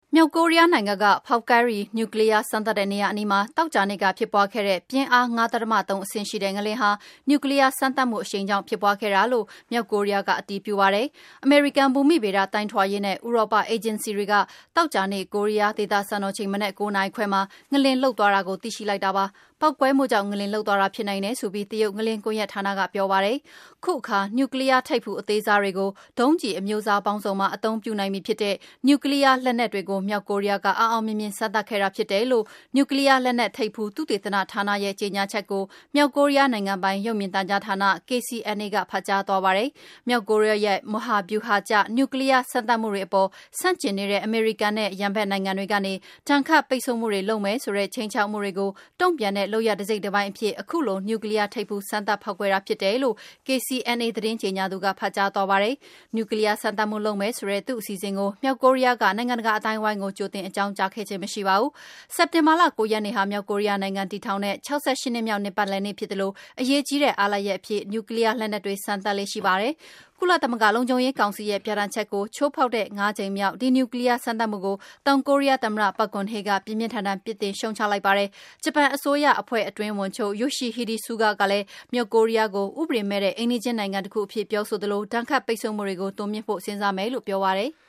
မြောက်ကိုရီးယားနိုင်ငံကဖောက်ကဲရီနျူကလ িয়ার စမ်းသပ်တဲ့နေရာအနီးမှာသောကြာနေ့ကဖြစ်ပွားခဲ့တဲ့ပြင်းအား 5.3 အဆင့်ရှိတဲ့ငလျင်ဟာနျူကလ িয়ার စမ်းသပ်မှုအရှိန်ကြောင့်ဖြစ်ပွားခဲ့တာလို့မြောက်ကိုရီးယားကအတည်ပြုပါတယ်။အမေရိကန်ဘူမိဗေဒတိုင်းထွာရေးနဲ့ဥရောပအေဂျင်စီတွေကသောကြာနေ့ကိုရီးယားဒေသစံတော်ချိန်မနက်9 နာရီခွဲမှာငလျင်လှုပ်သွားတာကိုသိရှိလိုက်တာပါ။ပေါက်ကွဲမှုကြောင့်ငလျင်လှုပ်သွားတာဖြစ်နိုင်တယ်ဆိုပြီးတရုတ်ငလျင်ကွန်ရက်ဌာနကပြောပါတယ်။ခုအခါနျူကလ িয়ার ထိပ်ဖူးအသေးစားတွေကိုဒုံးကျည်အမျိုးအစားပေါင်းစုံမှာအသုံးပြုနိုင်ပြီဖြစ်တဲ့နျူကလ িয়ার လက်နက်တွေကိုမြောက်ကိုရီးယားကအောင်မြင်မြင်စမ်းသပ်ခဲ့တာဖြစ်တယ်လို့နျူကလ িয়ার လက်နက်ထိပ်ဖူးသုတေသနဌာနရဲ့ကြေညာချက်ကိုမြောက်ကိုရီးယားနိုင်ငံပိုင်ရုပ်မြင်သံကြားဌာန KCNA ကဖတ်ကြားသွားပါတယ်။မြောက်ကိုရီးယားရဲ့မဟာဗျူဟာကျနျူကလ িয়ার စမ်းသပ်မှုတွေအပေါ်ဆန့်ကျင်နေတဲ့အမေရိကန်နဲ့ရန်ဘက်နိုင်ငံတွေကနေဒဏ်ခတ်ပိတ်ဆို့မှုတွေလုပ်မယ်ဆိုတဲ့ခြိမ်းခြောက်မှုတွေကိုတုံ့ပြန်တဲ့လုပ်ရပ်တစ်စိတ်တစ်ပိုင်းအဖြစ်အခုလိုနျူကလ িয়ার ထိပ်ဖူးစမ်းသပ်ဖောက်ခွဲတာဖြစ်တယ်လို့ KCNA သတင်းကြေညာသူကဖတ်ကြားသွားပါတယ်။နျူကလ িয়ার စမ်းသပ်မှုလုပ်မယ်ဆိုတဲ့သူ့အစီအစဉ်ကိုမြောက်ကိုရီးယားကနိုင်ငံတကာအတိုင်းအဝိုင်းကိုကြိုတင်အကြောင်းကြားခဲ့ခြင်းမရှိပါဘူး။စက်တင်ဘာလ9 ရက်နေ့ဟာမြောက်ကိုရီးယားနိုင်ငံတည်ထောင်တဲ့68နှစ်မြောက်နှစ်ပတ်လည်နေ့ဖြစ်တယ်လို့အရေးကြီးတဲ့အားလပ်ရက်အဖြစ်နျူကလ িয়ার လက်နက်တွေစမ်းသပ်လေ့ရှိပါတယ်။ကုလသမဂ္ဂလုံခြုံရေးကောင်စီရဲ့ပြဌာန်းချက်ကိုချိုးဖောက်တဲ့5 ကြိမ်မြောက်ဒီနျူကလ িয়ার စမ်းသပ်မှုကိုတောင်ကိုရီးယားသမ္မတပတ်ဂွန်ဟေကပြင်းပြင်းထန်ထန်ပြစ်တင်ရှုံချလိုက်ပါတယ်။ဂျပန်အစိုးရအဖွဲ့အတွင်းဝန်ချုပ် Yoshihide Suga ကလည်းမြောက်ကိုရီးယားကိုဥပဒေမဲ့တဲ့အိမ်နီးချင်းနိုင်ငံတစ်ခုအဖြစ်ပြောဆိုသလိုဒဏ်ခတ်ပိတ်ဆို့မှုတွေကိုတိုးမြှင့်ဖို့စဉ်းစားမယ်လို့ပြောပါတယ်။